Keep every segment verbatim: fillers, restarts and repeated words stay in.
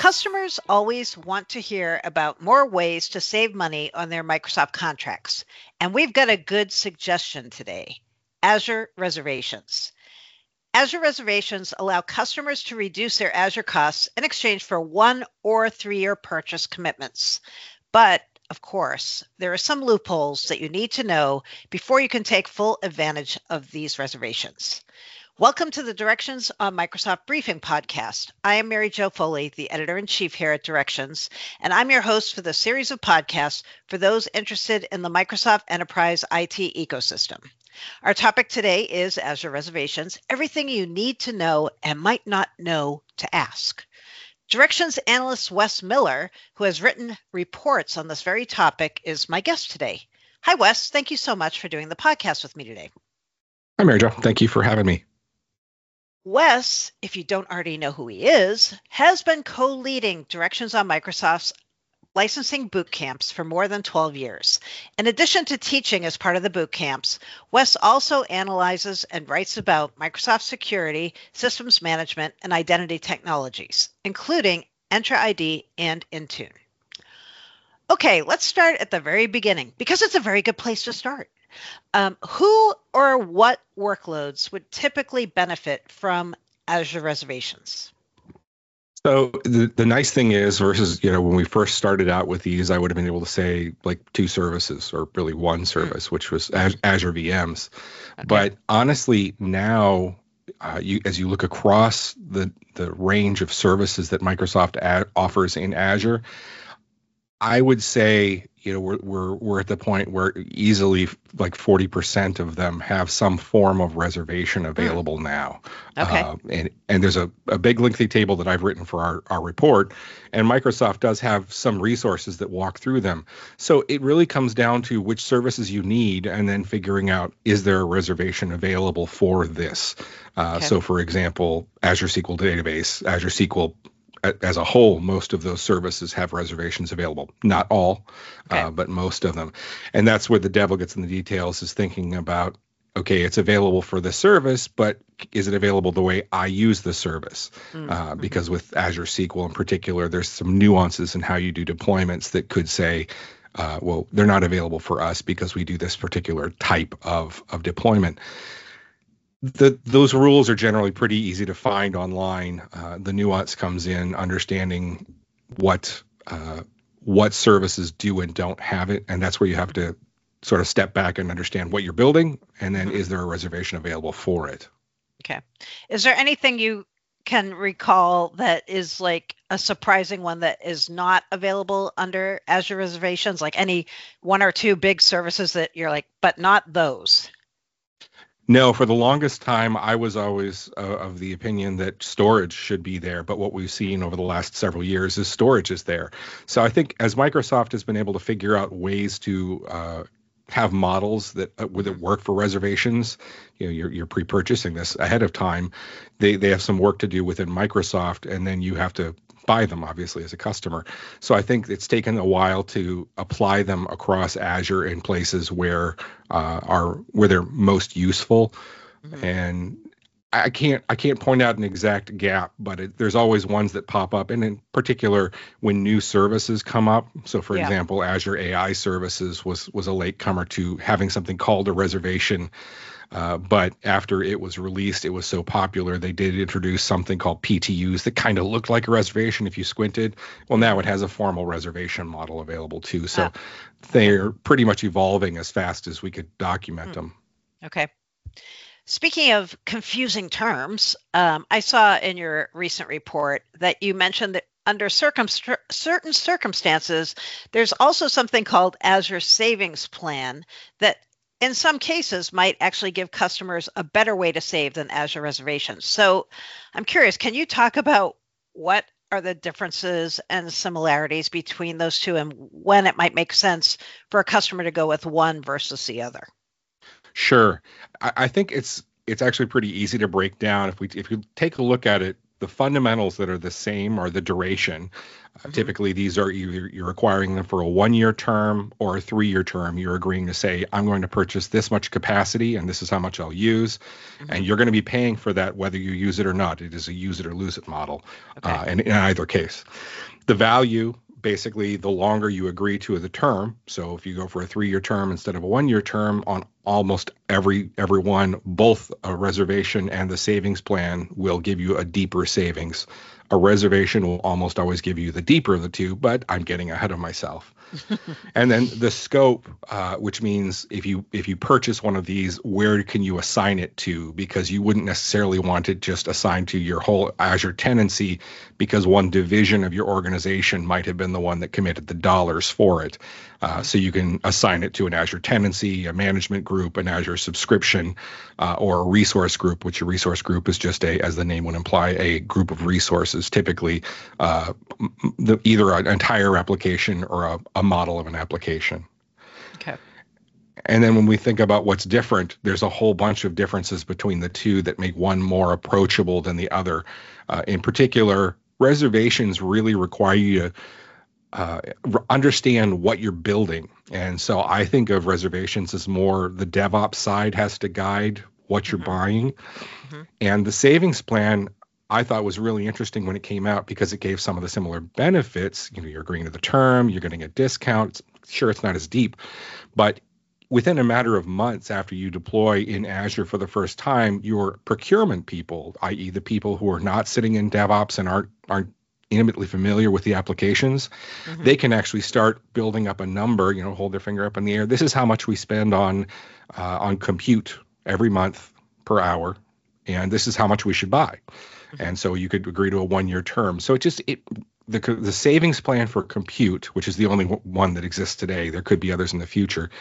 Customers always want to hear about more ways to save money on their Microsoft contracts, and we've got a good suggestion today: Azure reservations. Azure reservations allow customers to reduce their Azure costs in exchange for one or three-year purchase commitments. But, of course, there are some loopholes that you need to know before you can take full advantage of these reservations. Welcome to the Directions on Microsoft Briefing podcast. I am Mary Jo Foley, the editor-in-chief here at Directions, and I'm your host for the series of podcasts for those interested in the Microsoft Enterprise I T ecosystem. Our topic today is Azure reservations, everything you need to know and might not know to ask. Directions analyst Wes Miller, who has written reports on this very topic, is my guest today. Hi, Wes. Thank you so much for doing the podcast with me today. Hi, Mary Jo. Thank you for having me. Wes, if you don't already know who he is, has been co-leading Directions on Microsoft's licensing boot camps for more than twelve years. In addition to teaching as part of the boot camps, Wes also analyzes and writes about Microsoft security, systems management, and identity technologies, including Entra I D and Intune. Okay, let's start at the very beginning, because it's a very good place to start. Um, who or what workloads would typically benefit from Azure reservations? So the, the nice thing is, versus, you know, when we first started out with these, I would have been able to say like two services or really one service, mm. which was Azure V Ms. Okay. But honestly, now, uh, you, as you look across the, the range of services that Microsoft ad- offers in Azure, I would say, you know, we're we're we're at the point where easily like forty percent of them have some form of reservation available mm. now. Okay. Uh, and and there's a, a big lengthy table that I've written for our, our report, and Microsoft does have some resources that walk through them. So it really comes down to which services you need and then figuring out, is there a reservation available for this? Uh, okay. So for example, Azure S Q L Database, Azure S Q L as a whole, most of those services have reservations available. Not all, okay. uh, but most of them. And that's where the devil gets in the details, is thinking about, okay, it's available for the service, but is it available the way I use the service? Mm-hmm. Uh, because with Azure S Q L in particular, there's some nuances in how you do deployments that could say, uh, well, they're not available for us because we do this particular type of, of deployment. The, those rules are generally pretty easy to find online. Uh, the nuance comes in understanding what uh, what services do and don't have it, and that's where you have to sort of step back and understand what you're building, and then mm-hmm. is there a reservation available for it? Okay. Is there anything you can recall that is like a surprising one that is not available under Azure reservations, like any one or two big services that you're like, but not those? No, for the longest time, I was always uh, of the opinion that storage should be there. But what we've seen over the last several years is storage is there. So I think as Microsoft has been able to figure out ways to uh, have models that uh, that work for reservations, you know, you're, you're pre-purchasing this ahead of time. They they have some work to do within Microsoft, and then you have to buy them, obviously, as a customer. So I think it's taken a while to apply them across Azure in places where uh, are where they're most useful. Mm-hmm. And I can't I can't point out an exact gap, but it, there's always ones that pop up, and in particular when new services come up. So, for yeah. example, Azure A I Services was was a latecomer to having something called a reservation. Uh, but after it was released, it was so popular, they did introduce something called P T Us that kind of looked like a reservation if you squinted. Well, now it has a formal reservation model available too. So ah. they're pretty much evolving as fast as we could document mm. them. Okay. Speaking of confusing terms, um, I saw in your recent report that you mentioned that under circum- certain circumstances, there's also something called Azure Savings Plan that in some cases might actually give customers a better way to save than Azure reservations. So I'm curious, can you talk about what are the differences and similarities between those two and when it might make sense for a customer to go with one versus the other? Sure. I, I think it's it's actually pretty easy to break down. If we if you take a look at it the fundamentals that are the same are the duration. Uh, Mm-hmm. typically, these are either you're acquiring them for a one-year term or a three-year term. You're agreeing to say, I'm going to purchase this much capacity, and this is how much I'll use. Mm-hmm. And you're going to be paying for that whether you use it or not. It is a use it or lose it model. Okay. Uh, and in either case, the value, basically, the longer you agree to the term. So if you go for a three-year term instead of a one-year term on almost every every one, both a reservation and the savings plan will give you a deeper savings. A reservation will almost always give you the deeper of the two, but I'm getting ahead of myself. And then the scope, uh, which means if you if you purchase one of these, where can you assign it to? Because you wouldn't necessarily want it just assigned to your whole Azure tenancy, because one division of your organization might have been the one that committed the dollars for it. Uh, so you can assign it to an Azure tenancy, a management group, an Azure subscription, uh, or a resource group, which a resource group is just a, as the name would imply, a group of resources, typically uh, the, either an entire application or a, a model of an application. Okay. And then when we think about what's different, there's a whole bunch of differences between the two that make one more approachable than the other. Uh, in particular, reservations really require you to uh, understand what you're building. And so I think of reservations as more the DevOps side has to guide what you're Mm-hmm. buying. Mm-hmm. And the savings plan, I thought was really interesting when it came out because it gave some of the similar benefits. You know, you're agreeing to the term, you're getting a discount. It's, sure, it's not as deep, but within a matter of months after you deploy in Azure for the first time, your procurement people, that is the people who are not sitting in DevOps and aren't aren't intimately familiar with the applications, Mm-hmm. they can actually start building up a number, you know, hold their finger up in the air. This is how much we spend on uh, on compute every month per hour, and this is how much we should buy. Mm-hmm. And so you could agree to a one-year term. So it just it the the savings plan for compute, which is the only one that exists today, there could be others in the future.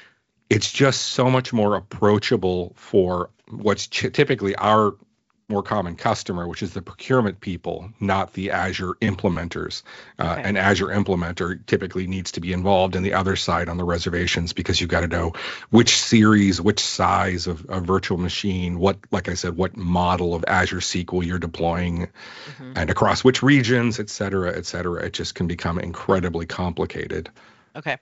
It's just so much more approachable for what's ch- typically our more common customer, which is the procurement people, not the Azure implementers. Uh, Okay. An Azure implementer typically needs to be involved in the other side on the reservations because you've got to know which series, which size of, of virtual machine, what, like I said, what model of Azure S Q L you're deploying, Mm-hmm. and across which regions, et cetera, et cetera. It just can become incredibly complicated. Okay.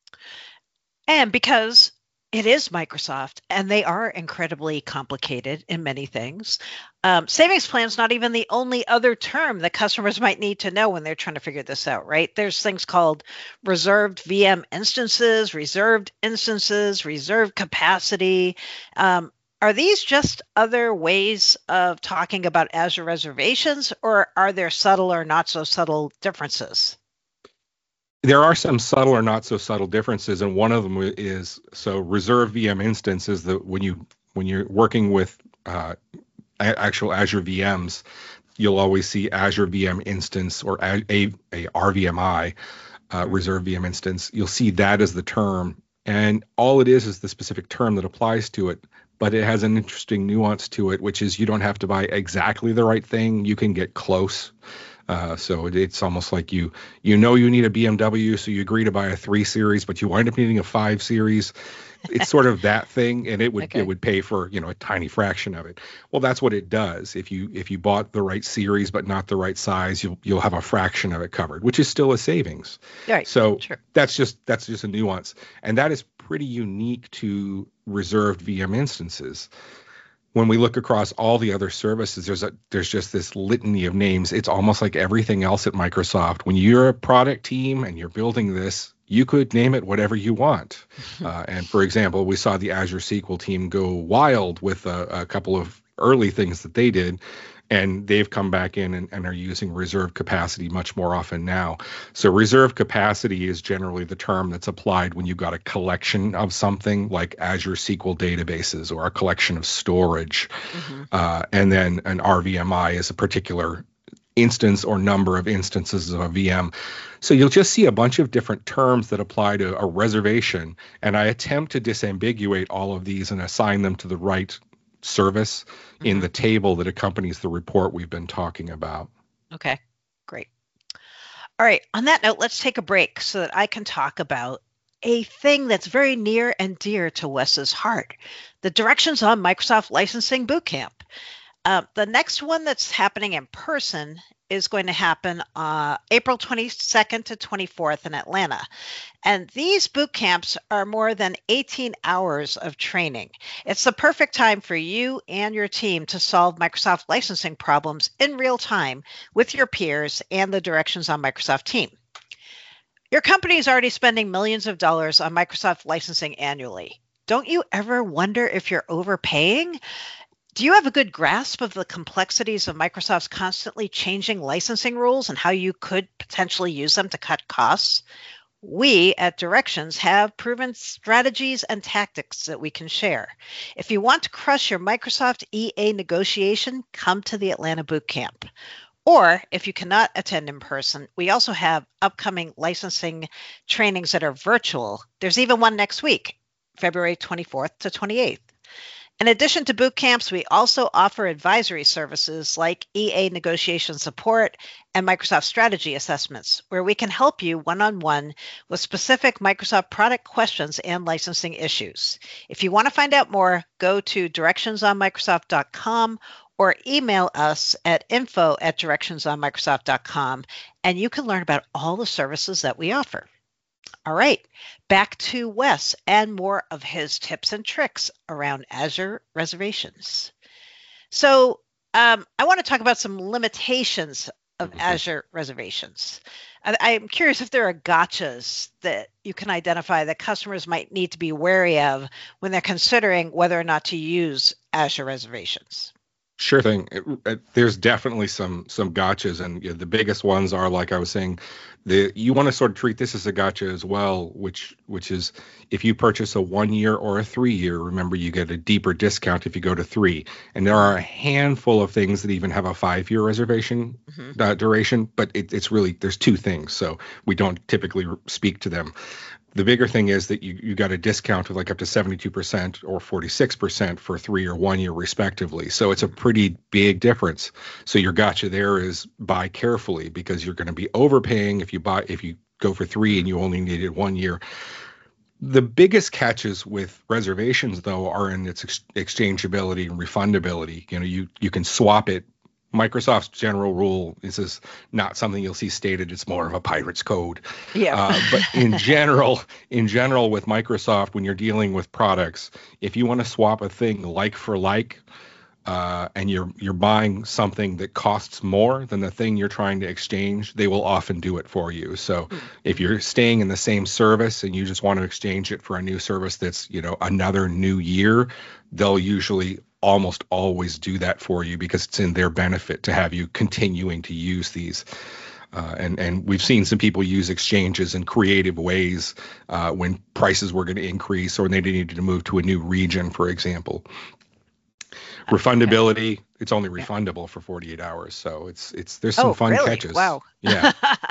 And because it is Microsoft and they are incredibly complicated in many things, um, savings plan is not even the only other term that customers might need to know when they're trying to figure this out, right? There's things called reserved V M instances, reserved instances, reserved capacity. Um, are these just other ways of talking about Azure reservations, or are there subtle or not so subtle differences? There are some subtle or not so subtle differences, and one of them is so reserved V M instance is that when you when you're working with uh, actual Azure V Ms, you'll always see Azure V M instance or a, a, a R V M I, uh, reserved V M instance. You'll see that as the term, and all it is is the specific term that applies to it. But it has an interesting nuance to it, which is you don't have to buy exactly the right thing. You can get close. Uh, so it, it's almost like you you know you need a B M W, so you agree to buy a three series, but you wind up needing a five series. It's sort of that thing, and it would Okay. it would pay for, you know, a tiny fraction of it. Well, that's what it does. If you if you bought the right series but not the right size, you'll you'll have a fraction of it covered, which is still a savings. Right. So Sure. that's just that's just a nuance, and that is pretty unique to reserved V M instances. When we look across all the other services, there's a there's just this litany of names. It's almost like everything else at Microsoft. When you're a product team and you're building this, you could name it whatever you want. Uh, and for example, we saw the Azure S Q L team go wild with a, a couple of early things that they did, and they've come back in and, and are using reserved capacity much more often now. So reserved capacity is generally the term that's applied when you've got a collection of something like Azure S Q L databases or a collection of storage. Mm-hmm. Uh, and then an R V M I is a particular instance or number of instances of a V M. So you'll just see a bunch of different terms that apply to a reservation. And I attempt to disambiguate all of these and assign them to the right service in Mm-hmm. the table that accompanies the report we've been talking about. Okay, great. All right, on that note, let's take a break so that I can talk about a thing that's very near and dear to Wes's heart, the directions on Microsoft Licensing Bootcamp. Uh, the next one that's happening in person is going to happen uh, April twenty-second to twenty-fourth in Atlanta. And these boot camps are more than eighteen hours of training. It's the perfect time for you and your team to solve Microsoft licensing problems in real time with your peers and the Directions on Microsoft team. Your company is already spending millions of dollars on Microsoft licensing annually. Don't you ever wonder if you're overpaying? Do you have a good grasp of the complexities of Microsoft's constantly changing licensing rules and how you could potentially use them to cut costs? We at Directions have proven strategies and tactics that we can share. If you want to crush your Microsoft E A negotiation, come to the Atlanta Boot Camp. Or if you cannot attend in person, we also have upcoming licensing trainings that are virtual. There's even one next week, February twenty-fourth to twenty-eighth. In addition to boot camps, we also offer advisory services like E A negotiation support and Microsoft strategy assessments, where we can help you one-on-one with specific Microsoft product questions and licensing issues. If you want to find out more, go to directions on microsoft dot com or email us at info at directions on microsoft dot com, and you can learn about all the services that we offer. All right, back to Wes and more of his tips and tricks around Azure reservations. So um, I want to talk about some limitations of mm-hmm. Azure reservations. I, I'm curious if there are gotchas that you can identify that customers might need to be wary of when they're considering whether or not to use Azure reservations. Sure thing. It, it, there's definitely some some gotchas, and you know, the biggest ones are, like I was saying, the you want to sort of treat this as a gotcha as well, which which is if you purchase a one year or a three year, remember you get a deeper discount if you go to three. And there are a handful of things that even have a five year reservation mm-hmm. uh, duration, but it, it's really there's two things, so we don't typically speak to them. The bigger thing is that you, you got a discount of like up to seventy-two percent or forty-six percent for three or one year respectively. So it's a pretty big difference. So your gotcha there is buy carefully, because you're going to be overpaying if you buy if you go for three and you only needed one year. The biggest catches with reservations, though, are in its ex- exchangeability and refundability. You know, you you can swap it. Microsoft's general rule is this not something you'll see stated. It's more of a pirate's code. Yeah. uh, but in general, in general, with Microsoft, when you're dealing with products, if you want to swap a thing like for like, uh, and you're you're buying something that costs more than the thing you're trying to exchange, they will often do it for you. So mm-hmm. if you're staying in the same service and you just want to exchange it for a new service that's, you know, another new year, they'll usually almost always do that for you, because it's in their benefit to have you continuing to use these. Uh, and, and we've seen some people use exchanges in creative ways uh, when prices were going to increase or when they needed to move to a new region, for example. Refundability, okay. It's only refundable yeah. for forty-eight hours. So it's it's there's some oh, fun really? catches. Wow. Yeah.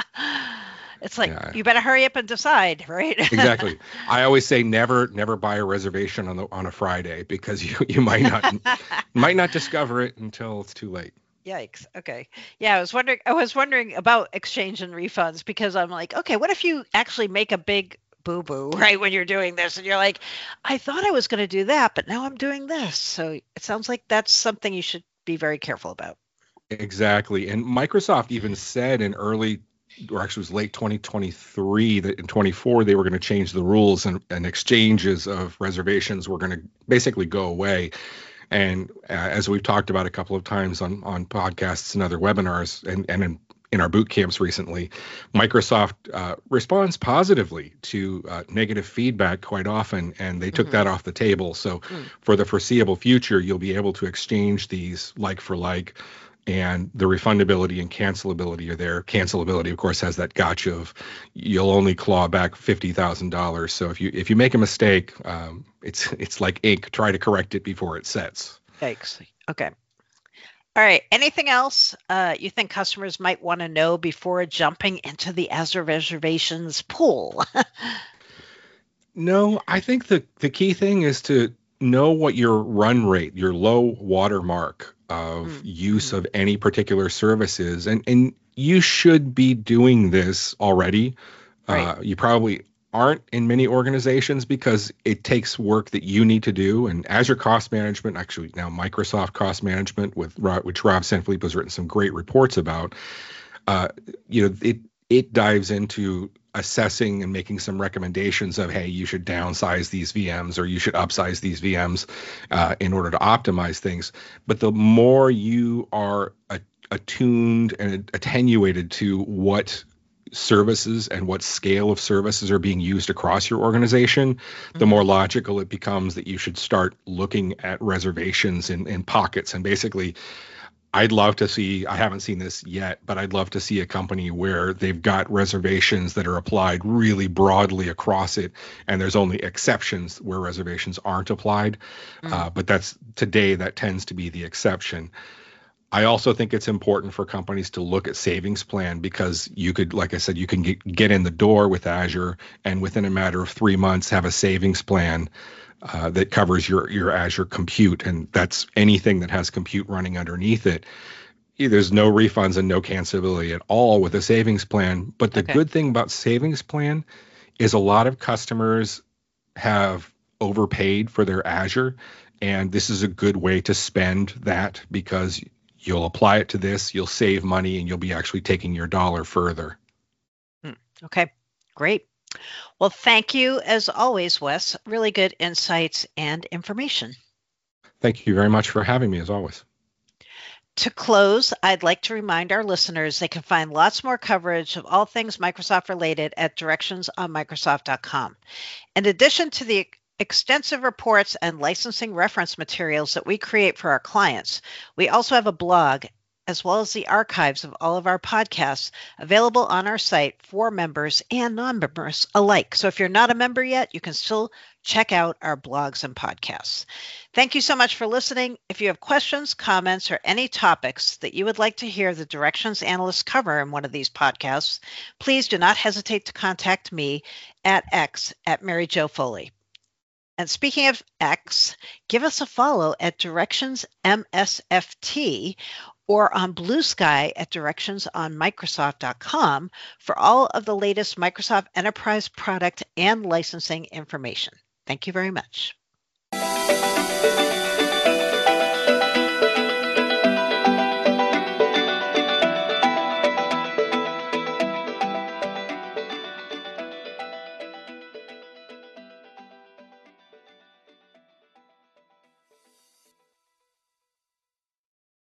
It's like, yeah. you better hurry up and decide, right? Exactly. I always say never, never buy a reservation on the on a Friday, because you, you might not might not discover it until it's too late. Yikes. Okay. Yeah, I was wondering. I was wondering about exchange and refunds, because I'm like, okay, what if you actually make a big boo boo right when you're doing this, and you're like, I thought I was going to do that, but now I'm doing this. So it sounds like that's something you should be very careful about. Exactly. And Microsoft even said in early. or actually it was late twenty twenty-three, that in twenty-four they were going to change the rules, and, and exchanges of reservations were going to basically go away. And uh, as we've talked about a couple of times on, on podcasts and other webinars, and, and in, in our boot camps recently, Microsoft uh, responds positively to uh, negative feedback quite often, and they took mm-hmm. that off the table. So mm. for the foreseeable future, you'll be able to exchange these like for like, and the refundability and cancelability are there. Cancelability, of course, has that gotcha of you'll only claw back fifty thousand dollars. So if you if you make a mistake, um, it's it's like ink. Try to correct it before it sets. Yikes. Okay. All right. Anything else uh, you think customers might want to know before jumping into the Azure reservations pool? No, I think the the key thing is to know what your run rate, your low watermark of mm-hmm. use of any particular services, and and you should be doing this already. Right. Uh, you probably aren't in many organizations because it takes work that you need to do. And Azure Cost Management, actually now Microsoft Cost Management, with which Rob Sanfilippo has written some great reports about, uh, you know, it it dives into assessing and making some recommendations of, hey, you should downsize these V Ms or you should upsize these V Ms uh, in order to optimize things. But the more you are a, attuned and attenuated to what services and what scale of services are being used across your organization, mm-hmm. the more logical it becomes that you should start looking at reservations in, in pockets. And basically, I'd love to see, I haven't seen this yet, but I'd love to see a company where they've got reservations that are applied really broadly across it, and there's only exceptions where reservations aren't applied. Mm. Uh, but that's today, that tends to be the exception. I also think it's important for companies to look at savings plan, because you could, like I said, you can get, get in the door with Azure and within a matter of three months have a savings plan Uh, that covers your your Azure compute, and that's anything that has compute running underneath it. There's no refunds and no cancelability at all with a savings plan. But the okay. good thing about savings plan is a lot of customers have overpaid for their Azure, and this is a good way to spend that, because you'll apply it to this, you'll save money, and you'll be actually taking your dollar further. Okay, great. Well, thank you as always, Wes. Really good insights and information. Thank you very much for having me, as always. To close, I'd like to remind our listeners they can find lots more coverage of all things Microsoft related at directions on microsoft dot com. In addition to the extensive reports and licensing reference materials that we create for our clients, we also have a blog, as well as the archives of all of our podcasts available on our site for members and non-members alike. So if you're not a member yet, you can still check out our blogs and podcasts. Thank you so much for listening. If you have questions, comments, or any topics that you would like to hear the Directions analysts cover in one of these podcasts, please do not hesitate to contact me at X at Mary Jo Foley. And speaking of X, give us a follow at Directions M S F T or on Blue Sky at directions on microsoft dot com for all of the latest Microsoft Enterprise product and licensing information. Thank you very much.